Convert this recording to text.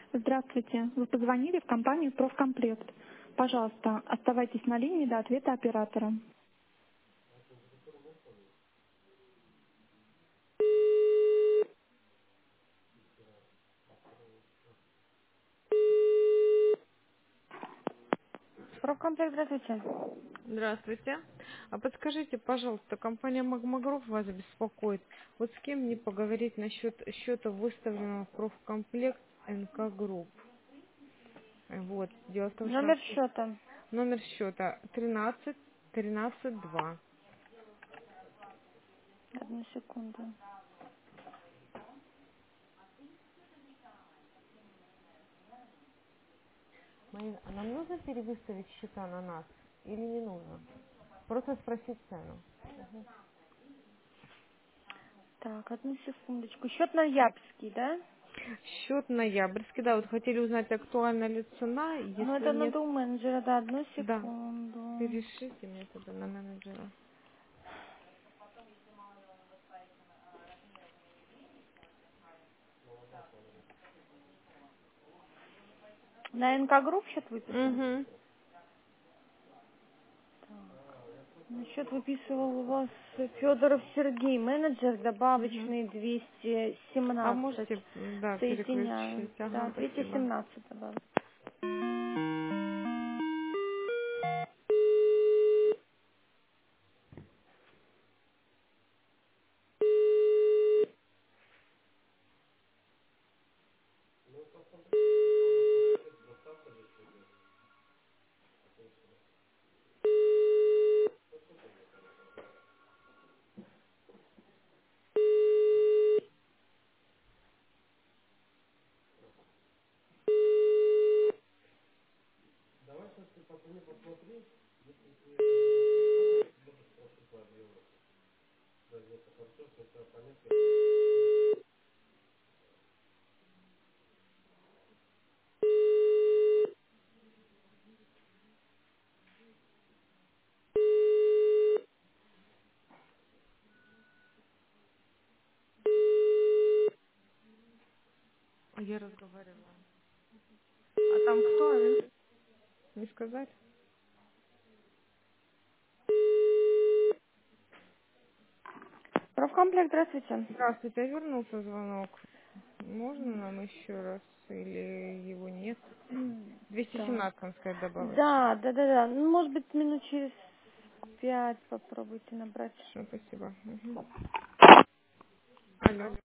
Здравствуйте. Вы позвонили в компанию «Профкомплект». Пожалуйста, оставайтесь на линии до ответа оператора. Профкомплект, здравствуйте. Здравствуйте. А подскажите, пожалуйста, компания Магмагруп вас беспокоит. Вот с кем мне поговорить насчет счета, выставленного в профкомплект НК Групп? Вот. Дело в том, что Номер счета. номер счета 13 2. Одну секунду. А нам нужно перевыставить счета на нас или не нужно? Просто спросить цену. Так, одну секундочку. Счет ноябрьский, да? Счет ноябрьский, да, вот хотели узнать, актуальна ли цена, Ну, если это нет, надо у менеджера, да, одну да, секунду. перешлите мне тогда на менеджера. На НК Групп счет выписан? Угу. На счет выписывал у вас Федоров Сергей, менеджер, Угу. добавочный А 217. можете, да, Соединяю. переключить? Ага, Да, спасибо. 217 добавок. А я разговаривала. А там кто? Не сказать? Профкомплект, здравствуйте. Здравствуйте, а вернулся звонок. Можно нам еще раз или его нет? Так. 217, там сказать, добавочно. Да, да, да, да. Ну, может быть, минут через 5 попробуйте набрать. Хорошо, спасибо. Мгм. Алло.